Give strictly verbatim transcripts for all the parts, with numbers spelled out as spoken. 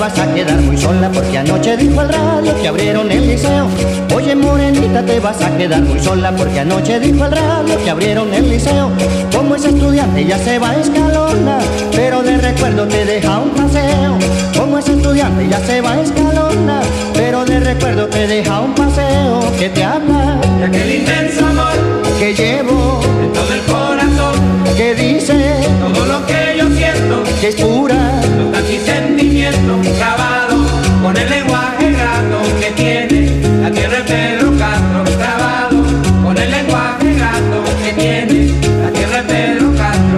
vas a quedar muy sola, porque anoche dijo el radio que abrieron el liceo. Oye, morenita, te vas a quedar muy sola, porque anoche dijo el radio que abrieron el liceo. Como es estudiante ya se va a Escalona, pero de recuerdo te deja un paseo. Como es estudiante ya se va a Escalona, pero de recuerdo te deja un paseo. Que te habla de aquel inmenso amor que llevo en todo el corazón, que dice todo lo que yo siento, que es pura nostalgia y sentimiento, grabado con el lenguaje grato que tiene la tierra de Pedro Castro, grabado con el lenguaje grato que tiene la tierra de Pedro Castro.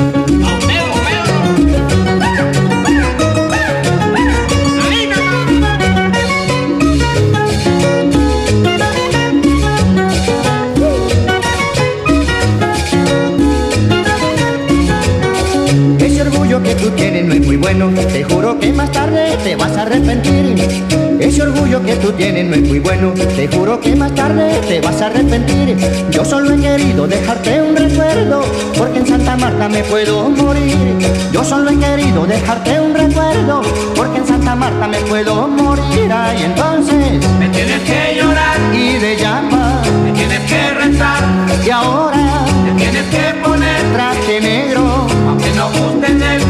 Que tú tienes no es muy bueno, te juro que más tarde te vas a arrepentir. Ese orgullo que tú tienes no es muy bueno, te juro que más tarde te vas a arrepentir. Yo solo he querido dejarte un recuerdo, porque en Santa Marta me puedo morir. Yo solo he querido dejarte un recuerdo, porque en Santa Marta me puedo morir. Ay, entonces me tienes que llorar y de llama me tienes que rezar, y ahora me tienes que poner traje negro, aunque no guste el